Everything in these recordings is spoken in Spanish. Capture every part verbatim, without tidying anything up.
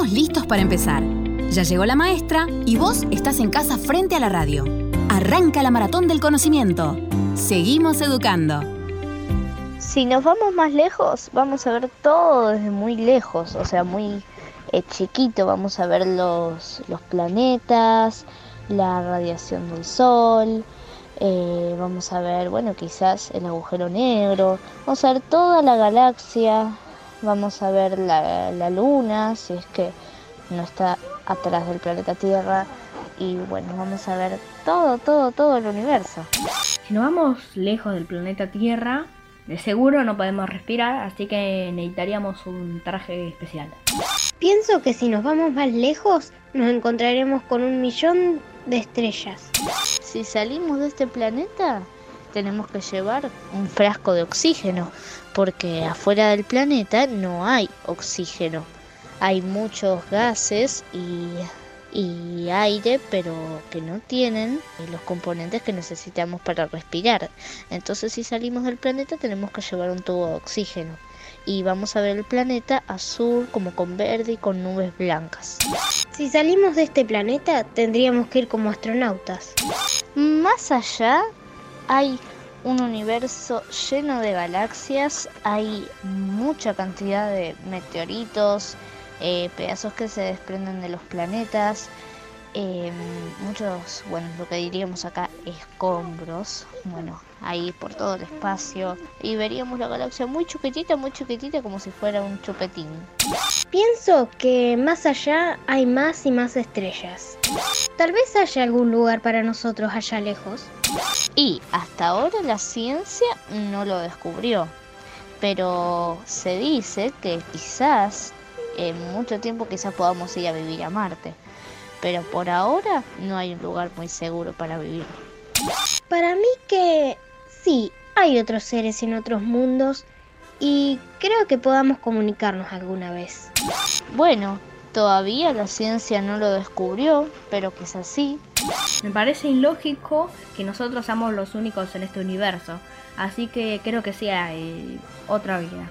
Estamos listos para empezar. Ya llegó la maestra y vos estás en casa frente a la radio. Arranca la maratón del conocimiento. Seguimos educando. Si nos vamos más lejos, vamos a ver todo desde muy lejos, o sea, muy eh, chiquito. Vamos a ver los, los planetas, la radiación del Sol, eh, vamos a ver, bueno, quizás el agujero negro, vamos a ver toda la galaxia, vamos a ver la, la Luna, si es que no está atrás del planeta Tierra, y bueno, vamos a ver todo, todo, todo el universo. Si nos vamos lejos del planeta Tierra, de seguro no podemos respirar, así que necesitaríamos un traje especial. Pienso que si nos vamos más lejos, nos encontraremos con un millón de estrellas. Si salimos de este planeta, tenemos que llevar un frasco de oxígeno, porque afuera del planeta no hay oxígeno. Hay muchos gases y, y aire, pero que no tienen los componentes que necesitamos para respirar. Entonces, si salimos del planeta, tenemos que llevar un tubo de oxígeno. Y vamos a ver el planeta azul, como con verde y con nubes blancas. Si salimos de este planeta, tendríamos que ir como astronautas. Más allá hay un universo lleno de galaxias, hay mucha cantidad de meteoritos, eh, pedazos que se desprenden de los planetas, eh, muchos, bueno, lo que diríamos acá, escombros, bueno, ahí por todo el espacio, y veríamos la galaxia muy chiquitita, muy chiquitita, como si fuera un chupetín. Pienso que más allá hay más y más estrellas. Tal vez haya algún lugar para nosotros allá lejos. Y hasta ahora la ciencia no lo descubrió, pero se dice que quizás en mucho tiempo quizás podamos ir a vivir a Marte, pero por ahora no hay un lugar muy seguro para vivir. Para mí que sí, hay otros seres en otros mundos y creo que podamos comunicarnos alguna vez. Bueno, todavía la ciencia no lo descubrió, pero quizás sí. Me parece ilógico que nosotros seamos los únicos en este universo, así que creo que sí hay otra vida.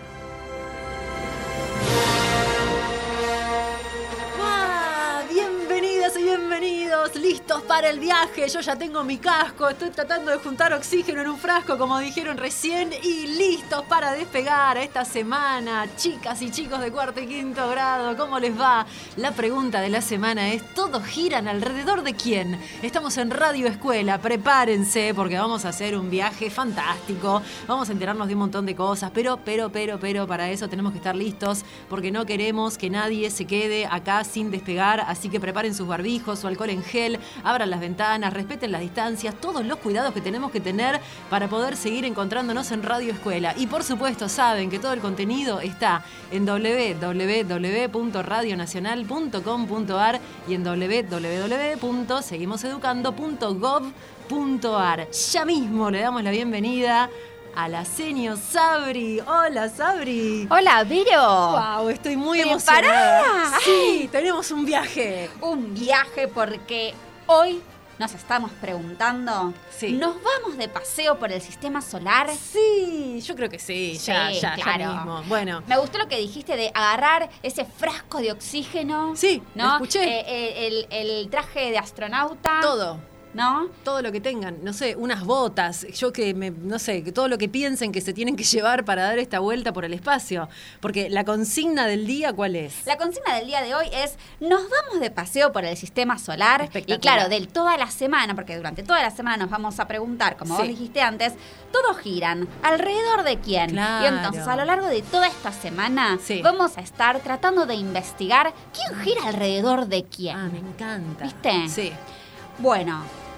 Bienvenidas y bienvenidos, listos para el viaje. Yo ya tengo mi casco, estoy tratando de juntar oxígeno en un frasco, como dijeron recién, y listos para despegar esta semana. Chicas y chicos de cuarto y quinto grado, ¿cómo les va? La pregunta de la semana es: ¿todos giran alrededor de quién? Estamos en Radio Escuela, prepárense porque vamos a hacer un viaje fantástico. Vamos a enterarnos de un montón de cosas, pero, pero, pero, pero para eso tenemos que estar listos, porque no queremos que nadie se quede acá sin despegar. Así que preparen sus barbijos, su alcohol en gel, abran las ventanas, respeten las distancias, todos los cuidados que tenemos que tener para poder seguir encontrándonos en Radio Escuela. Y por supuesto saben que todo el contenido está en doble u doble u doble u punto radio nacional punto com punto a r y en doble u doble u doble u punto seguimos educando punto gov punto a r. Ya mismo le damos la bienvenida a la seño Sabri. Hola, Sabri. Hola, Vero. Wow, estoy muy ¿Preparada? emocionada. Sí, tenemos un viaje. Un viaje porque hoy nos estamos preguntando, sí. ¿nos vamos de paseo por el sistema solar? Sí, yo creo que sí, Sí, ya, ya, claro. ya mismo. Bueno. Me gustó lo que dijiste de agarrar ese frasco de oxígeno. Sí, ¿no? lo escuché. Eh, eh, el, el traje de astronauta. Todo. ¿No? Todo lo que tengan, no sé, unas botas, yo que me, no sé, que todo lo que piensen que se tienen que llevar para dar esta vuelta por el espacio. Porque la consigna del día, ¿cuál es? La consigna del día de hoy es: nos vamos de paseo por el sistema solar. Y claro, de toda la semana, porque durante toda la semana nos vamos a preguntar, como sí. vos dijiste antes, todos giran ¿alrededor de quién? Claro. Y entonces a lo largo de toda esta semana sí. vamos a estar tratando de investigar quién gira alrededor de quién. Ah, me encanta. ¿Viste? Sí. Bueno,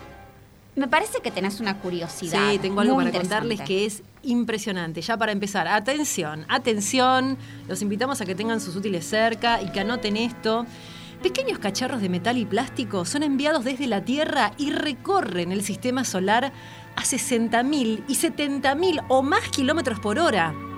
me parece que tenés una curiosidad. Sí, tengo algo muy para contarles que es impresionante. Ya para empezar, atención, atención, los invitamos a que tengan sus útiles cerca y que anoten esto. Pequeños cacharros de metal y plástico son enviados desde la Tierra y recorren el sistema solar a sesenta mil y setenta mil o más kilómetros por hora.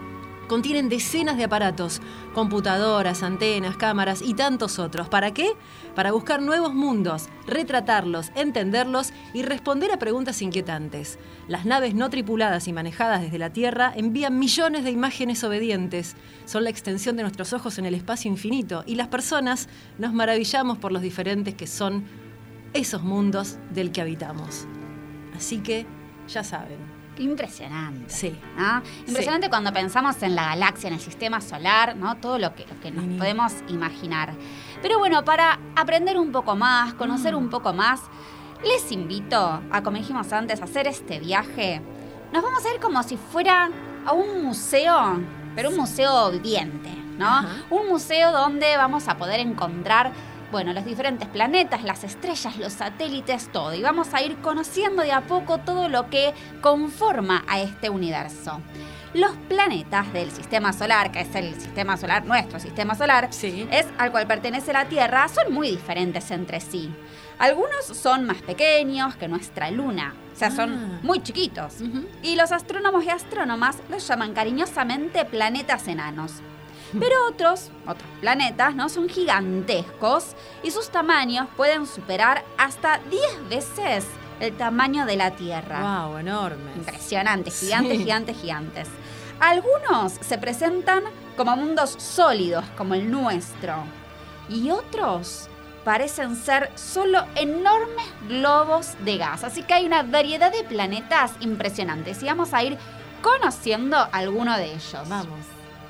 contienen decenas de aparatos, computadoras, antenas, cámaras y tantos otros. ¿Para qué? Para buscar nuevos mundos, retratarlos, entenderlos y responder a preguntas inquietantes. Las naves no tripuladas y manejadas desde la Tierra envían millones de imágenes obedientes. Son la extensión de nuestros ojos en el espacio infinito y las personas nos maravillamos por los diferentes que son esos mundos del que habitamos. Así que, ya saben. Impresionante. Sí. ¿No? Impresionante sí. Cuando pensamos en la galaxia, en el sistema solar, ¿no? Todo lo que, lo que nos mm. podemos imaginar. Pero bueno, para aprender un poco más, conocer mm. un poco más, les invito a, como dijimos antes, a hacer este viaje. Nos vamos a ir como si fuera a un museo, pero un museo viviente, ¿no? Ajá. Un museo donde vamos a poder encontrar, bueno, los diferentes planetas, las estrellas, los satélites, todo. Y vamos a ir conociendo de a poco todo lo que conforma a este universo. Los planetas del sistema solar, que es el sistema solar, nuestro sistema solar, sí. es al cual pertenece la Tierra, son muy diferentes entre sí. Algunos son más pequeños que nuestra Luna, o sea, son ah. muy chiquitos. Uh-huh. Y los astrónomos y astrónomas los llaman cariñosamente planetas enanos. Pero otros, otros planetas, ¿no? son gigantescos y sus tamaños pueden superar hasta diez veces el tamaño de la Tierra. ¡Wow! Enormes. Impresionantes, gigantes, sí. gigantes, gigantes. Algunos se presentan como mundos sólidos, como el nuestro. Y otros parecen ser solo enormes globos de gas. Así que hay una variedad de planetas impresionantes. Y vamos a ir conociendo alguno de ellos. Vamos.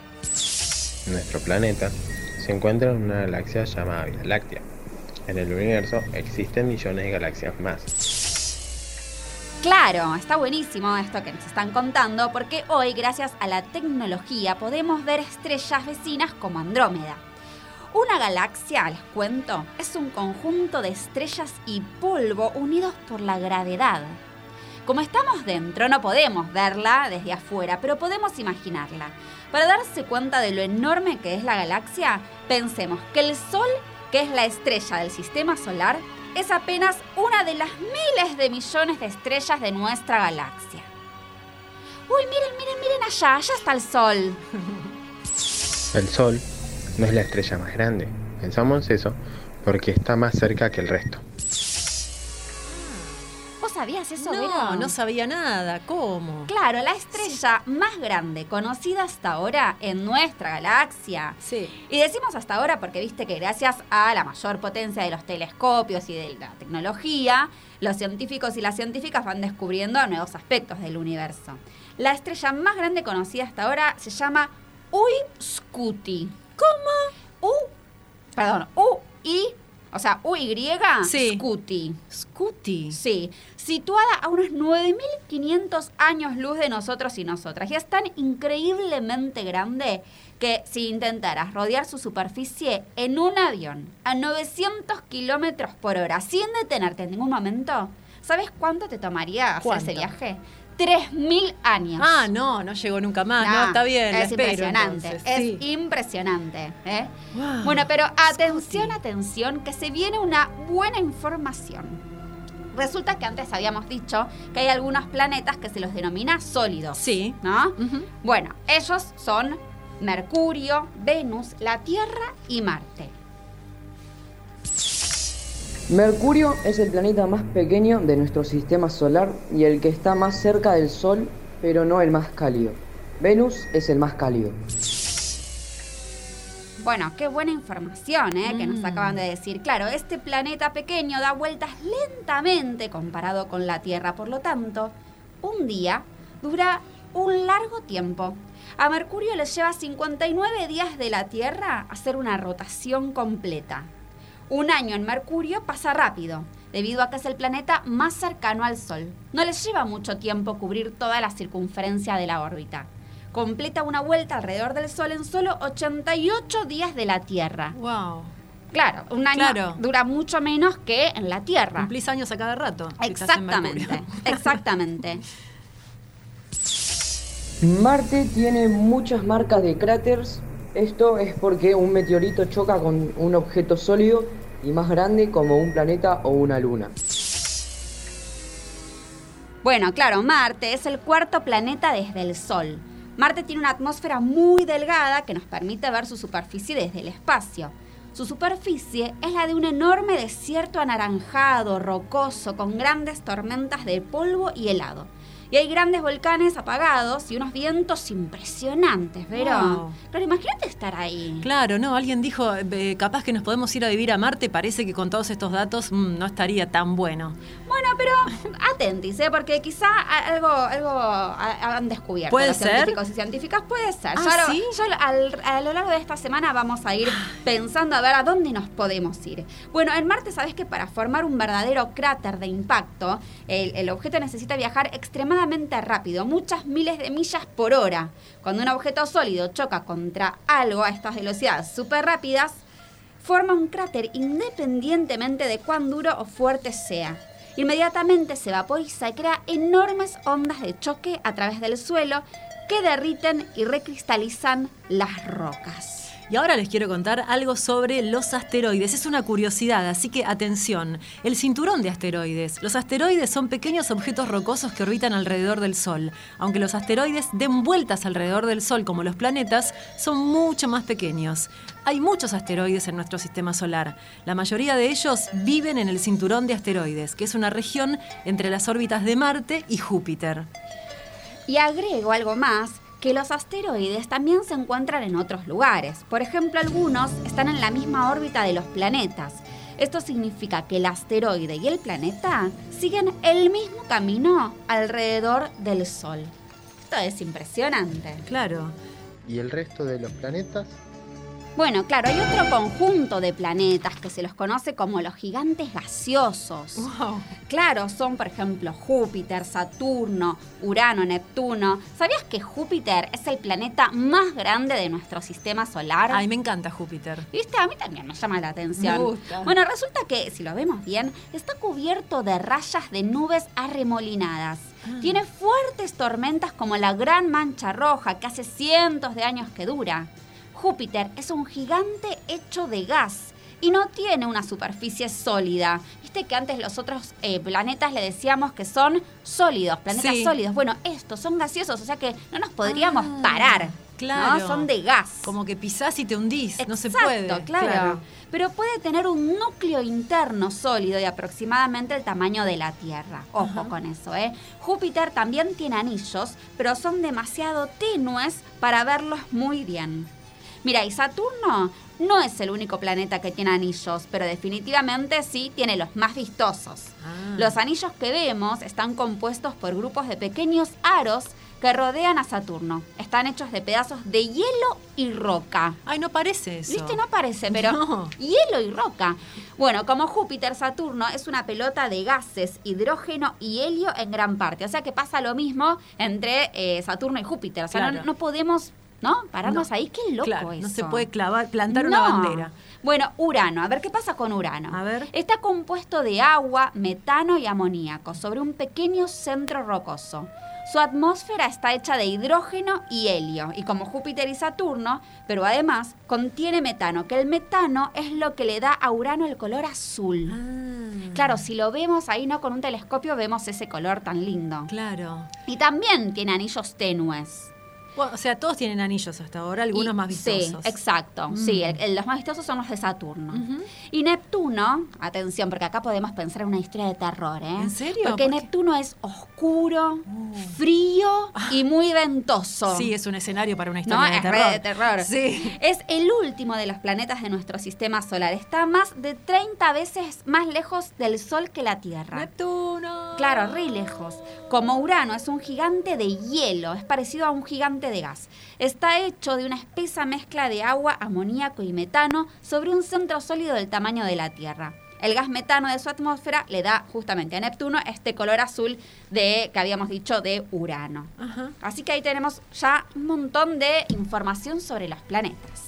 Nuestro planeta se encuentra en una galaxia llamada Vía Láctea. En el universo existen millones de galaxias más. Claro, está buenísimo esto que nos están contando, porque hoy, gracias a la tecnología, podemos ver estrellas vecinas como Andrómeda. Una galaxia, les cuento, es un conjunto de estrellas y polvo unidos por la gravedad. Como estamos dentro, no podemos verla desde afuera, pero podemos imaginarla. Para darse cuenta de lo enorme que es la galaxia, pensemos que el Sol, que es la estrella del sistema solar, es apenas una de las miles de millones de estrellas de nuestra galaxia. ¡Uy, miren, miren, miren allá! Allá está el Sol. El Sol no es la estrella más grande. Pensamos eso porque está más cerca que el resto. ¿Sabías eso, No, Vero? no sabía nada. ¿Cómo? Claro, la estrella sí. más grande conocida hasta ahora en nuestra galaxia. Sí. Y decimos hasta ahora porque viste que gracias a la mayor potencia de los telescopios y de la tecnología, los científicos y las científicas van descubriendo nuevos aspectos del universo. La estrella más grande conocida hasta ahora se llama Uy-Scuti. ¿Cómo? U, perdón, U-I, o sea, U-Y, sí. Scuti. Scuti. Sí, situada a unos nueve mil quinientos años luz de nosotros y nosotras. Y es tan increíblemente grande que si intentaras rodear su superficie en un avión a novecientos kilómetros por hora, sin detenerte en ningún momento, ¿sabes cuánto te tomaría hacer ¿Cuánto? ese viaje? tres mil años. Ah, no, no llegó nunca más. No, no está bien. Es espero, impresionante. entonces. Es sí. impresionante. ¿eh? Wow. Bueno, pero atención, Scuti. atención, que se viene una buena información. Resulta que antes habíamos dicho que hay algunos planetas que se los denomina sólidos. Sí. ¿No? Uh-huh. Bueno, ellos son Mercurio, Venus, la Tierra y Marte. Mercurio es el planeta más pequeño de nuestro sistema solar y el que está más cerca del Sol, pero no el más cálido. Venus es el más cálido. Bueno, qué buena información, ¿eh? Mm. que nos acaban de decir. Claro, este planeta pequeño da vueltas lentamente comparado con la Tierra. Por lo tanto, un día dura un largo tiempo. A Mercurio le lleva cincuenta y nueve días de la Tierra hacer una rotación completa. Un año en Mercurio pasa rápido, debido a que es el planeta más cercano al Sol. No les lleva mucho tiempo cubrir toda la circunferencia de la órbita. Completa una vuelta alrededor del Sol en solo ochenta y ocho días de la Tierra. Wow. Claro, un año Claro. dura mucho menos que en la Tierra. Cumplís años a cada rato. si estás en Exactamente, Mercurio. exactamente. Marte tiene muchas marcas de cráteres. Esto es porque un meteorito choca con un objeto sólido y más grande como un planeta o una luna. Bueno, claro, Marte es el cuarto planeta desde el Sol. Marte tiene una atmósfera muy delgada que nos permite ver su superficie desde el espacio. Su superficie es la de un enorme desierto anaranjado, rocoso, con grandes tormentas de polvo y helado. Y hay grandes volcanes apagados y unos vientos impresionantes, ¿Vero? Wow. Claro, imagínate estar ahí. Claro, no, alguien dijo, eh, capaz que nos podemos ir a vivir a Marte, parece que con todos estos datos mmm, no estaría tan bueno. Bueno, pero atentis, ¿eh? Porque quizá algo, algo han descubierto. ¿Puede los ser? científicos y científicas. Puede ser. ¿Ah, Ya lo- sí? ya lo- al- a lo largo de esta semana vamos a ir pensando a ver a dónde nos podemos ir. Bueno, en Marte sabés que para formar un verdadero cráter de impacto, el, el objeto necesita viajar extremadamente rápido, muchas miles de millas por hora. Cuando un objeto sólido choca contra algo a estas velocidades súper rápidas, forma un cráter independientemente de cuán duro o fuerte sea. Inmediatamente se vaporiza y crea enormes ondas de choque a través del suelo que derriten y recristalizan las rocas. Y ahora les quiero contar algo sobre los asteroides. Es una curiosidad, así que atención. El cinturón de asteroides. Los asteroides son pequeños objetos rocosos que orbitan alrededor del Sol. Aunque los asteroides den vueltas alrededor del Sol como los planetas, son mucho más pequeños. Hay muchos asteroides en nuestro sistema solar. La mayoría de ellos viven en el cinturón de asteroides, que es una región entre las órbitas de Marte y Júpiter. Y agrego algo más, que los asteroides también se encuentran en otros lugares. Por ejemplo, algunos están en la misma órbita de los planetas. Esto significa que el asteroide y el planeta siguen el mismo camino alrededor del Sol. Esto es impresionante. Claro. ¿Y el resto de los planetas? Bueno, claro, hay otro conjunto de planetas que se los conoce como los gigantes gaseosos. Wow. Claro, son por ejemplo Júpiter, Saturno, Urano, Neptuno. ¿Sabías que Júpiter es el planeta más grande de nuestro sistema solar? Ay, me encanta Júpiter. ¿Viste? A mí también me llama la atención. Me gusta. Bueno, resulta que, si lo vemos bien, está cubierto de rayas de nubes arremolinadas. Ah. Tiene fuertes tormentas como la Gran Mancha Roja, que hace cientos de años que dura. Júpiter es un gigante hecho de gas y no tiene una superficie sólida. Viste que antes los otros eh, planetas le decíamos que son sólidos, planetas Sí. sólidos. Bueno, estos son gaseosos, o sea que no nos podríamos Ah, parar. claro. ¿no? Son de gas. Como que pisás y te hundís, no se Exacto, puede. claro. Pero puede tener un núcleo interno sólido de aproximadamente el tamaño de la Tierra. Ojo Ajá. con eso, ¿eh? Júpiter también tiene anillos, pero son demasiado tenues para verlos muy bien. Mira, y Saturno no es el único planeta que tiene anillos, pero definitivamente sí tiene los más vistosos. Ah. Los anillos que vemos están compuestos por grupos de pequeños aros que rodean a Saturno. Están hechos de pedazos de hielo y roca. Ay, no parece eso. ¿Viste? No parece, pero No. hielo y roca. Bueno, como Júpiter, Saturno es una pelota de gases, hidrógeno y helio en gran parte. O sea que pasa lo mismo entre eh, Saturno y Júpiter. O sea, Claro. no, no podemos, ¿no? Pararnos No. ahí. Qué loco Claro, eso. no se puede clavar, plantar una No. bandera. Bueno, Urano. A ver, ¿qué pasa con Urano? A ver. Está compuesto de agua, metano y amoníaco sobre un pequeño centro rocoso. Su atmósfera está hecha de hidrógeno y helio, y como Júpiter y Saturno, pero además contiene metano, que el metano es lo que le da a Urano el color azul. Ah, Claro, si lo vemos ahí, ¿no? Con un telescopio vemos ese color tan lindo. Claro. Y también tiene anillos tenues. Bueno, o sea, todos tienen anillos hasta ahora, algunos Y- más vistosos. Sí, exacto. Mm. Sí, el- el- los más vistosos son los de Saturno. Ujú. Y Neptuno, atención, porque acá podemos pensar en una historia de terror, ¿eh? ¿En serio? Porque ¿Por qué? Neptuno es oscuro, Uh. frío y muy ventoso. Sí, es un escenario para una ¿No? historia de Es terror. re de terror. Sí. Es el último de los planetas de nuestro sistema solar. Está más de treinta veces más lejos del Sol que la Tierra. Neptuno. Claro, re lejos. Como Urano es un gigante de hielo, es parecido a un gigante de gas. Está hecho de una espesa mezcla de agua, amoníaco y metano sobre un centro sólido del tamaño de la Tierra. El gas metano de su atmósfera le da justamente a Neptuno este color azul de que habíamos dicho de Urano. Ajá. Así que ahí tenemos ya un montón de información sobre los planetas.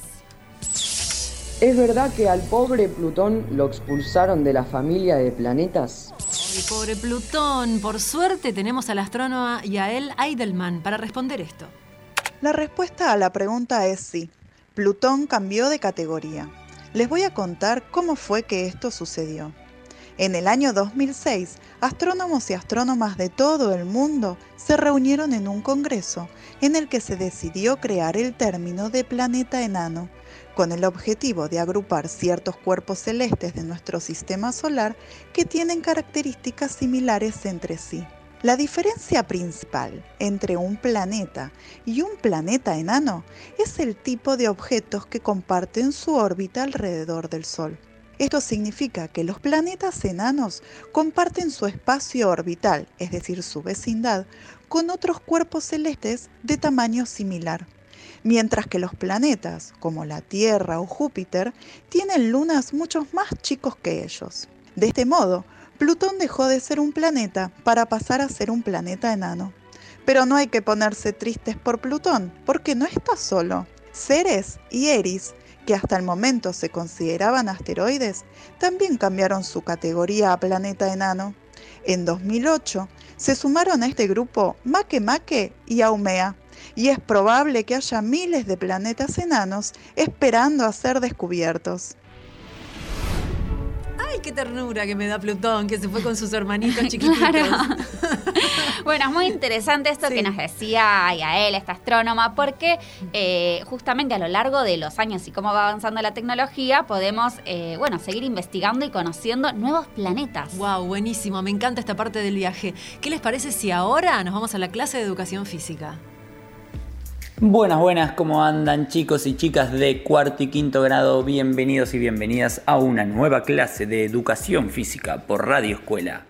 ¿Es verdad que al pobre Plutón lo expulsaron de la familia de planetas? Ay, pobre Plutón. Por suerte tenemos al astrónoma Yael Eidelman para responder esto. La respuesta a la pregunta es sí. Plutón cambió de categoría. Les voy a contar cómo fue que esto sucedió. En el año dos mil seis, astrónomos y astrónomas de todo el mundo se reunieron en un congreso en el que se decidió crear el término de planeta enano, con el objetivo de agrupar ciertos cuerpos celestes de nuestro sistema solar que tienen características similares entre sí. La diferencia principal entre un planeta y un planeta enano es el tipo de objetos que comparten su órbita alrededor del Sol. Esto significa que los planetas enanos comparten su espacio orbital, es decir, su vecindad, con otros cuerpos celestes de tamaño similar, mientras que los planetas, como la Tierra o Júpiter, tienen lunas mucho más chicos que ellos. De este modo, Plutón dejó de ser un planeta para pasar a ser un planeta enano. Pero no hay que ponerse tristes por Plutón, porque no está solo. Ceres y Eris, que hasta el momento se consideraban asteroides, también cambiaron su categoría a planeta enano. En dos mil ocho se sumaron a este grupo Makemake y Haumea, y es probable que haya miles de planetas enanos esperando a ser descubiertos. ¡Ay, qué ternura que me da Plutón, que se fue con sus hermanitos chiquititos! Claro. Bueno, es muy interesante esto sí. que nos decía Yael, esta astrónoma, porque eh, justamente a lo largo de los años y cómo va avanzando la tecnología, podemos eh, bueno, seguir investigando y conociendo nuevos planetas. ¡Wow! Buenísimo, me encanta esta parte del viaje. ¿Qué les parece si ahora nos vamos a la clase de educación física? Buenas, buenas, ¿cómo andan chicos y chicas de cuarto y quinto grado? Bienvenidos y bienvenidas a una nueva clase de educación física por Radio Escuela.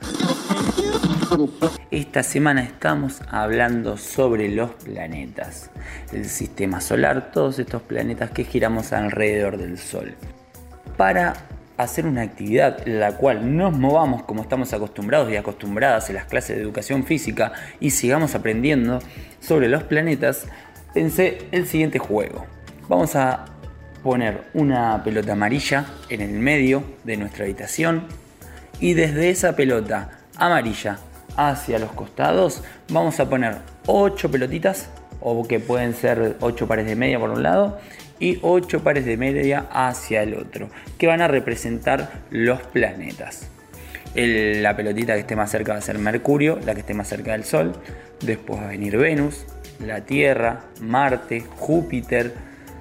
Esta semana estamos hablando sobre los planetas, el sistema solar, todos estos planetas que giramos alrededor del Sol. Para hacer una actividad en la cual nos movamos como estamos acostumbrados y acostumbradas en las clases de educación física y sigamos aprendiendo sobre los planetas, pensé el siguiente juego. Vamos a poner una pelota amarilla en el medio de nuestra habitación y desde esa pelota amarilla hacia los costados vamos a poner ocho pelotitas, o que pueden ser ocho pares de media por un lado y ocho pares de media hacia el otro, que van a representar los planetas. El, la pelotita que esté más cerca va a ser Mercurio, la que esté más cerca del Sol. Después va a venir Venus, la Tierra, Marte, Júpiter,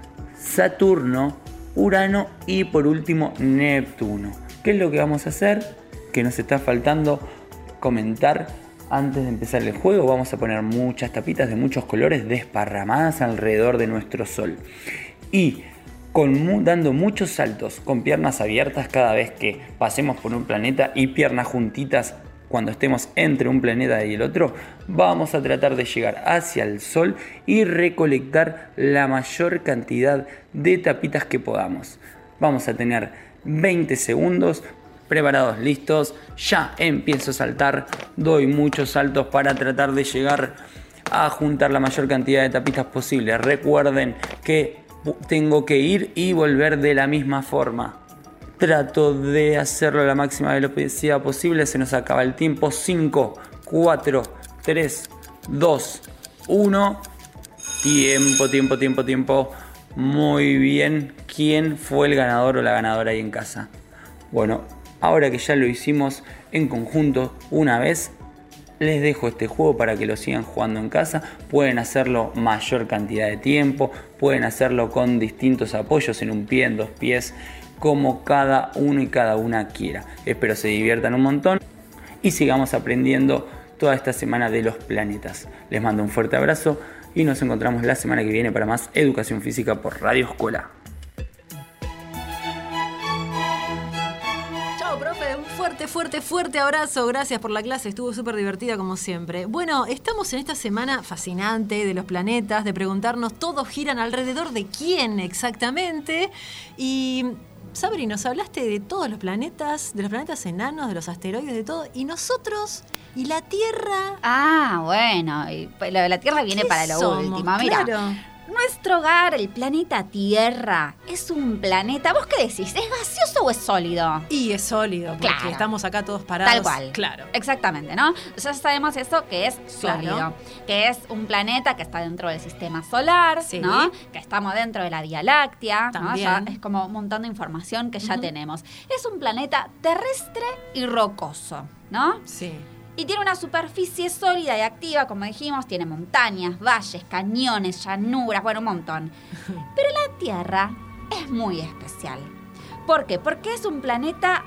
Saturno, Urano y por último Neptuno. ¿Qué es lo que vamos a hacer? Que nos está faltando comentar antes de empezar el juego. Vamos a poner muchas tapitas de muchos colores desparramadas alrededor de nuestro Sol. Y con, dando muchos saltos con piernas abiertas cada vez que pasemos por un planeta y piernas juntitas cuando estemos entre un planeta y el otro, vamos a tratar de llegar hacia el Sol y recolectar la mayor cantidad de tapitas que podamos. Vamos a tener veinte segundos, preparados, listos, ya empiezo a saltar, doy muchos saltos para tratar de llegar a juntar la mayor cantidad de tapitas posible. Recuerden que tengo que ir y volver de la misma forma. Trato de hacerlo a la máxima velocidad posible. Se nos acaba el tiempo. cinco, cuatro, tres, dos, uno. Tiempo, tiempo, tiempo, tiempo. Muy bien. ¿Quién fue el ganador o la ganadora ahí en casa? Bueno, ahora que ya lo hicimos en conjunto una vez, les dejo este juego para que lo sigan jugando en casa. Pueden hacerlo mayor cantidad de tiempo. Pueden hacerlo con distintos apoyos en un pie, en dos pies, como cada uno y cada una quiera. Espero se diviertan un montón y sigamos aprendiendo toda esta semana de los planetas. Les mando un fuerte abrazo y nos encontramos la semana que viene para más educación física por Radio Escuela. Chao, profe, un fuerte, fuerte, fuerte abrazo. Gracias por la clase, estuvo súper divertida como siempre. Bueno, estamos en esta semana fascinante de los planetas, de preguntarnos, todos giran alrededor de quién exactamente. Y Sabri, nos hablaste de todos los planetas, de los planetas enanos, de los asteroides, de todo. ¿Y nosotros? ¿Y la Tierra? Ah, bueno, y lo de la Tierra viene para lo somos? último. Mira, Claro. no Nuestro hogar, el planeta Tierra, es un planeta... ¿Vos qué decís? ¿Es gaseoso o es sólido? Y es sólido, porque Claro. estamos acá todos parados. Tal cual. Claro. Exactamente, ¿no? Ya sabemos eso, que es sólido. Claro. Que es un planeta que está dentro del sistema solar, Sí. ¿no? Que estamos dentro de la Vía Láctea, ¿no? También. Ya es como un montón de información que ya Ujú. tenemos. Es un planeta terrestre y rocoso, ¿no? Sí. Y tiene una superficie sólida y activa, como dijimos, tiene montañas, valles, cañones, llanuras, bueno, un montón. Pero la Tierra es muy especial. ¿Por qué? Porque es un planeta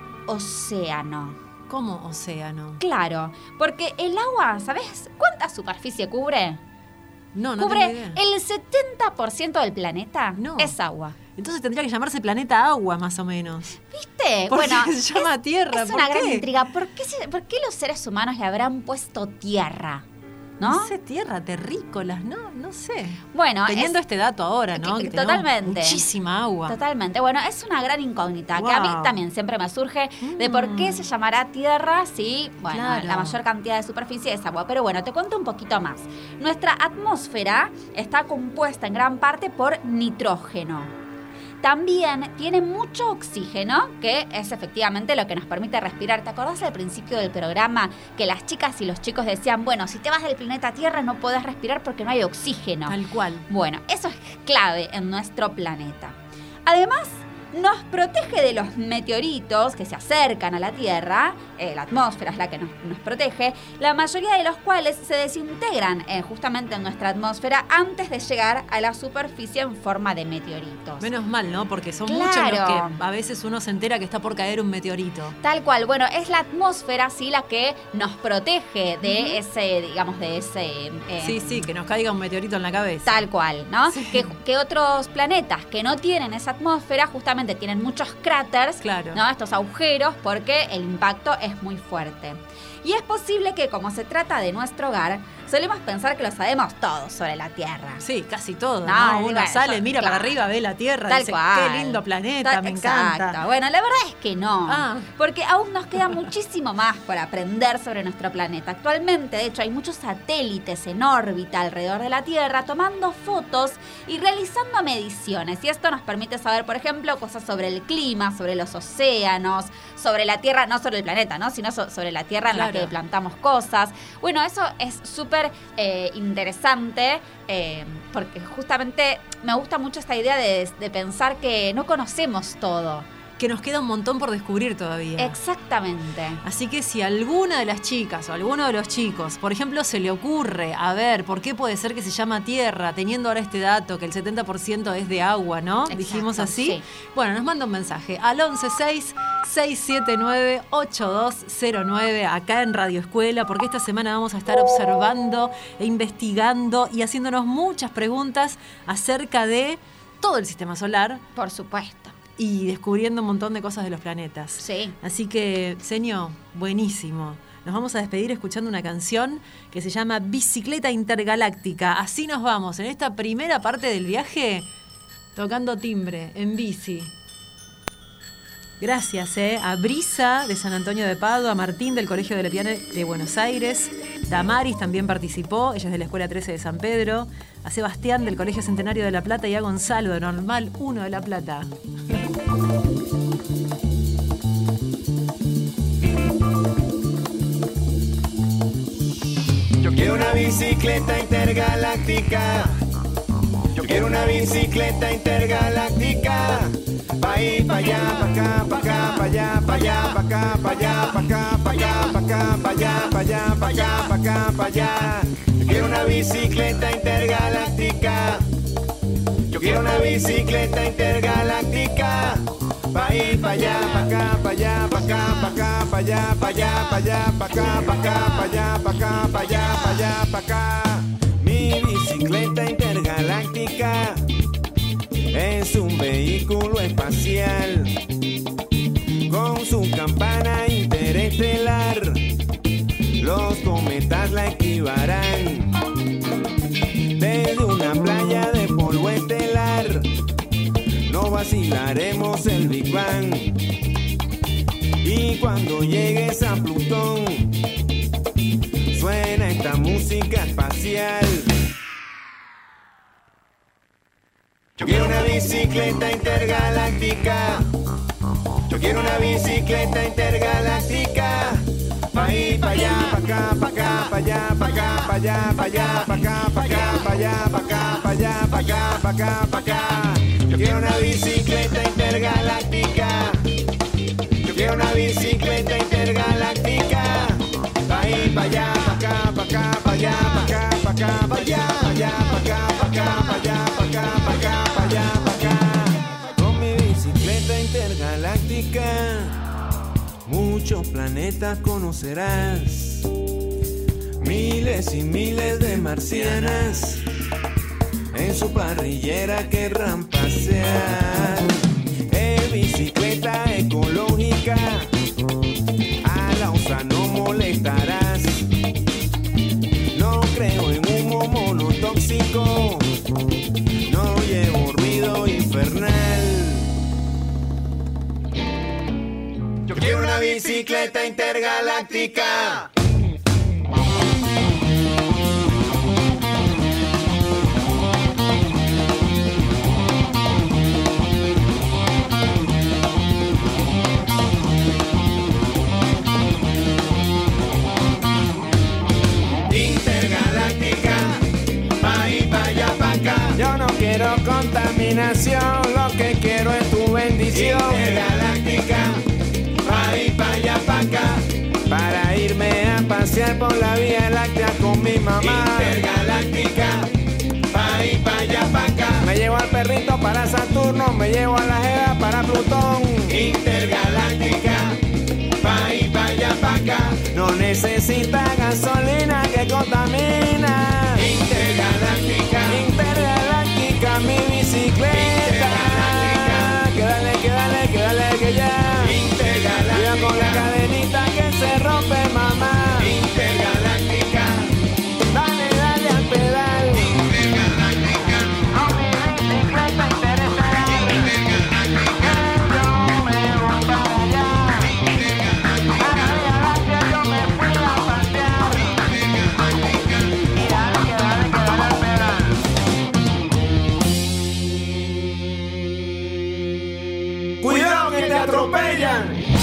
océano. ¿Cómo océano? Claro, porque el agua, ¿sabes cuánta superficie cubre? No, no cubre tengo idea. el setenta por ciento del planeta. No. Es agua. Entonces tendría que llamarse planeta agua, más o menos. ¿Viste? ¿Por bueno, qué se llama es, Tierra? es ¿Por una gran qué? intriga. ¿Por qué, se- por qué los seres humanos le habrán puesto tierra? ¿No? No sé, tierra, terrícolas, no, no sé. Bueno, Teniendo es- este dato ahora, ¿no? que- Que tenemos totalmente. muchísima agua. Totalmente. Bueno, es una gran incógnita que a mí Wow. también siempre me surge de por qué se llamará Tierra si, bueno, Claro. la mayor cantidad de superficie es agua. Pero bueno, te cuento un poquito más. Nuestra atmósfera está compuesta en gran parte por nitrógeno. También tiene mucho oxígeno, que es efectivamente lo que nos permite respirar. ¿Te acordás al principio del programa que las chicas y los chicos decían, bueno, si te vas del planeta Tierra no podés respirar porque no hay oxígeno? Tal cual. Bueno, eso es clave en nuestro planeta. Además, nos protege de los meteoritos que se acercan a la Tierra, eh, la atmósfera es la que nos, nos protege, la mayoría de los cuales se desintegran eh, justamente en nuestra atmósfera antes de llegar a la superficie en forma de meteoritos. Menos mal, ¿no? Porque son Claro. muchos los que a veces uno se entera que está por caer un meteorito. Tal cual, bueno, es la atmósfera, sí, la que nos protege de Ujú. ese, digamos, de ese... eh, Sí, sí, que nos caiga un meteorito en la cabeza. Tal cual, ¿no? Sí. Que, que otros planetas que no tienen esa atmósfera justamente tienen muchos cráteres, Claro. ¿no? Estos agujeros, porque el impacto es muy fuerte. Y es posible que, como se trata de nuestro hogar, solemos pensar que lo sabemos todo sobre la Tierra. Sí, casi todo, No, ¿no? digo, Uno sale, eso, mira claro. para arriba, ve la Tierra, Tal dice, cual. qué lindo planeta, Tal- me exacto. encanta. Bueno, la verdad es que no. Ah. Porque aún nos queda muchísimo más por aprender sobre nuestro planeta. Actualmente, de hecho, hay muchos satélites en órbita alrededor de la Tierra tomando fotos y realizando mediciones. Y esto nos permite saber, por ejemplo, cosas sobre el clima, sobre los océanos, sobre la Tierra, no sobre el planeta, ¿no? Sino so- sobre la Tierra en la Claro. que plantamos cosas. Bueno, eso es súper eh, interesante eh, porque justamente me gusta mucho esta idea de, de pensar que no conocemos todo. Que nos queda un montón por descubrir todavía. Exactamente. Así que si alguna de las chicas o alguno de los chicos, por ejemplo, se le ocurre, a ver, ¿por qué puede ser que se llama Tierra, teniendo ahora este dato que el setenta por ciento es de agua, ¿no? Exacto, Dijimos así. sí. Bueno, nos manda un mensaje al once seis seis siete nueve ocho dos cero nueve acá en Radio Escuela, porque esta semana vamos a estar observando e investigando y haciéndonos muchas preguntas acerca de todo el sistema solar Por supuesto. y descubriendo un montón de cosas de los planetas. Sí. Así que, señor, buenísimo. Nos vamos a despedir escuchando una canción que se llama Bicicleta Intergaláctica. Así nos vamos en esta primera parte del viaje tocando timbre en bici. Gracias eh, a Brisa de San Antonio de Padua, a Martín del Colegio de Lepiane de Buenos Aires, Damaris también participó, ella es de la Escuela trece de San Pedro, a Sebastián del Colegio Centenario de La Plata y a Gonzalo de Normal uno de La Plata. Yo quiero una bicicleta intergaláctica. Yo quiero una bicicleta intergaláctica. Pa' ir, pa' allá, pa' acá, pa' acá, pa' allá, pa' allá, pa' acá, pa' allá, pa' acá, pa' allá, pa' acá, pa' allá, pa' allá, pa' acá, pa' acá, pa' allá. Yo quiero una bicicleta intergaláctica. Yo quiero una bicicleta intergaláctica. Pa' ir, pa' allá, pa' acá, pa' allá, pa' acá, pa' acá, pa' allá, pa' allá, pa' allá, pa' acá, pa' acá, pa' allá, pa' acá, pa' allá, pa' allá, pa' acá. Mi bicicleta intergaláctica es un vehículo espacial con su campana interestelar. Los cometas la esquivarán desde una playa de polvo estelar. No vacilaremos el Big Bang y cuando llegues a Plutón suena esta música espacial. Mi bicicleta intergaláctica. Yo quiero una bicicleta intergaláctica. Yo quiero una bicicleta intergaláctica. Pa' ir, pa' allá, pa' acá, pa' allá, pa' acá, pa' allá, pa' allá, pa' acá, pa' allá, pa' allá, pa' allá, pa' allá, pa' allá. Yo quiero una bicicleta intergaláctica. Pa' ir, pa' allá, pa' acá, pa' allá, pa' acá, pa' allá, pa' allá, pa' allá, pa' allá. Mi bicicleta intergaláctica. Yo quiero una bicicleta intergaláctica. Yo quiero una bicicleta intergaláctica. Pa' ir, pa' allá, pa' acá, pa' acá, pa' allá, pa' acá, pa' allá, pa' allá, pa' acá, pa' acá, pa' allá, pa' acá, pa' allá, pa' acá, pa' acá, pa' acá. Yo quiero una bicicleta intergaláctica. Yo quiero una bicicleta intergaláctica. Pa' ir, pa' allá, pa' acá, pa' acá, pa' allá, pa' acá, pa' acá, pa' allá, pa' allá, pa' acá, pa' acá, pa' allá, pa' acá, pa' acá, pa' allá, pa' acá. Con mi bicicleta intergaláctica muchos planetas conocerás, miles y miles de marcianas en su parrillera querrán pasear. En bicicleta ecológica a la osa no molestarás. No creo en humo monotóxico, no llevo ruido infernal. Yo quiero una bicicleta intergaláctica. Intergaláctica, pa' ahí, pa' allá, pa' acá. Yo no quiero contaminación, lo que quiero es tu bendición. Intergaláctica, pa' ir, pa' allá, pa' acá. Para irme a pasear por la Vía Láctea con mi mamá. Intergaláctica, pa' ir, pa' allá, pa' acá. Me llevo al perrito para Saturno, me llevo a la Gea para Plutón. Intergaláctica, pa' ir, pa' allá, pa' acá. No necesita gasolina que contamina. Intergaláctica, intergaláctica, mi bicicleta. Que dale, que dale, que dale, que ya. Cuidado con la cadenita que se rompe, mamá. Intergaláctica, dale, dale al pedal. Intergaláctica, a mi bicicleta interestelar. Intergaláctica, yo me voy para allá. Intergaláctica, a la Vía Láctea yo me fui a pasear. Intergaláctica, y dale, que dale, que dale al pedal. Cuidado que te atropellan.